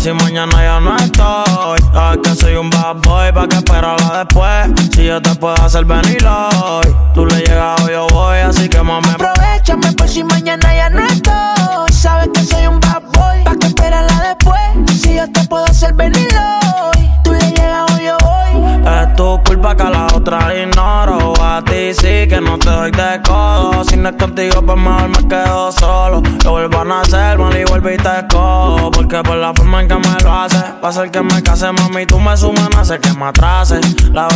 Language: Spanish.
si mañana ya no estoy. Sabes que soy un bad boy, pa' que esperarla después. Si yo te puedo hacer venir hoy, tú le llegas o yo voy, así que mami. Aprovechame por si mañana ya no estoy. Sabes que soy un bad boy, pa' que esperarla después. Si yo te puedo hacer venir hoy, tú le llegas o yo voy. Es tu culpa que a la otra ignoro. A ti sí que no te doy de codo. Si no es contigo pues mejor me quedo solo. Lo vuelvo a nacer, mal y vuelvo y te cojo. Porque por la forma en que me lo haces va a ser que me case, mami, tú me sumas, no hace que me atrase. La